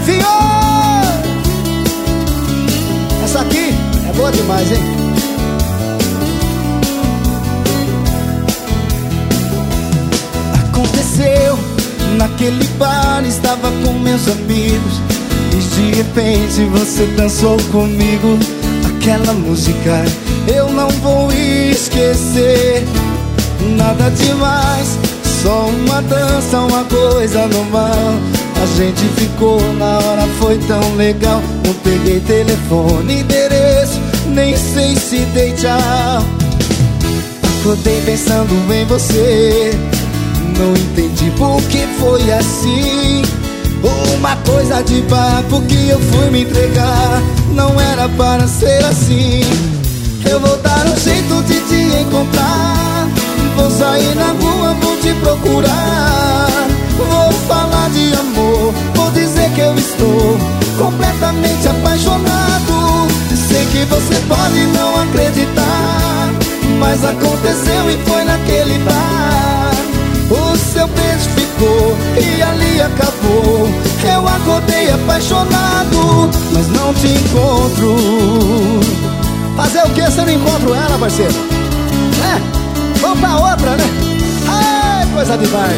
Jefinho! Essa aqui é boa demais, hein? Aconteceu naquele bar, estava com meus amigos e de repente você dançou comigo. Aquela música eu não vou esquecer. Nada demais, só uma dança, uma coisa normal. A gente ficou, na hora foi tão legal. Não peguei telefone, endereço, nem sei se dei tchau. Acordei pensando em você, não entendi por que foi assim. Uma coisa de papo que eu fui me entregar, não era para ser assim. Eu vou dar um jeito de te encontrar, vou sair na rua, vou te procurar. Vou falar de amor, vou dizer que eu estou completamente apaixonado. Sei que você pode não acreditar, mas aconteceu e foi naquele bar. O seu beijo ficou e ali acabou. Eu acordei apaixonado, mas não te encontro. Fazer o que se eu não encontro ela, parceiro? Vamos pra outra, né? Ai, coisa de bar.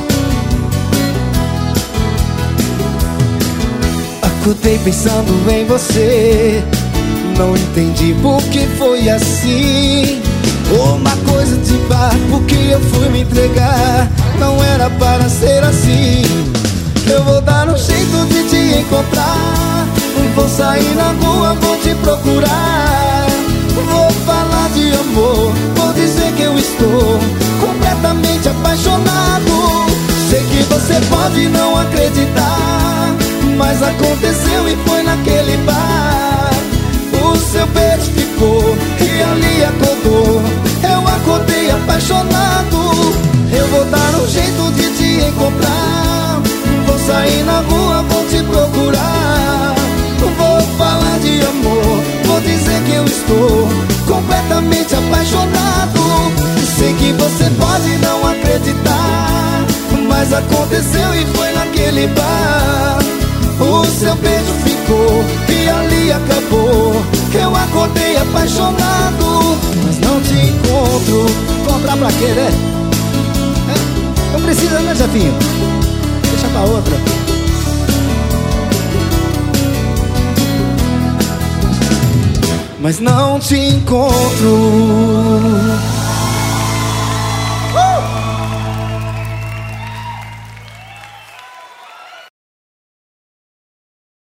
Acordei pensando em você, não entendi por que foi assim. Uma coisa de barco que eu fui me entregar, não era para ser assim. Eu vou dar um jeito de te encontrar, vou sair na rua, vou te procurar. Vou falar de amor, vou dizer que eu estou completamente apaixonado. Sei que você pode não acreditar, mas aconteceu e foi naquele bar. O seu beijo ficou e ali acordou. Eu acordei apaixonado. Eu vou dar um jeito de te encontrar, vou sair na rua, vou te procurar. Vou falar de amor, vou dizer que eu estou completamente apaixonado. Sei que você pode não acreditar, mas aconteceu e foi naquele bar. O seu beijo ficou e ali acabou. Eu acordei apaixonado, mas não te encontro. Encontrar pra quê, né? Não precisa, né, Jefinho? Deixa pra outra. Mas não te encontro.